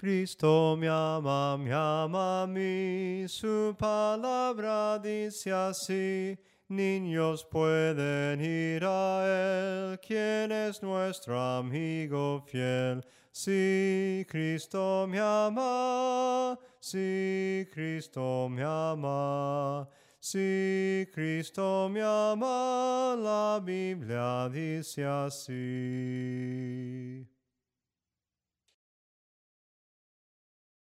Cristo me ama a mí, su palabra dice así, niños pueden ir a él, quien es nuestro amigo fiel. Si Cristo me ama, si Cristo me ama, si Cristo me ama, la Biblia dice así.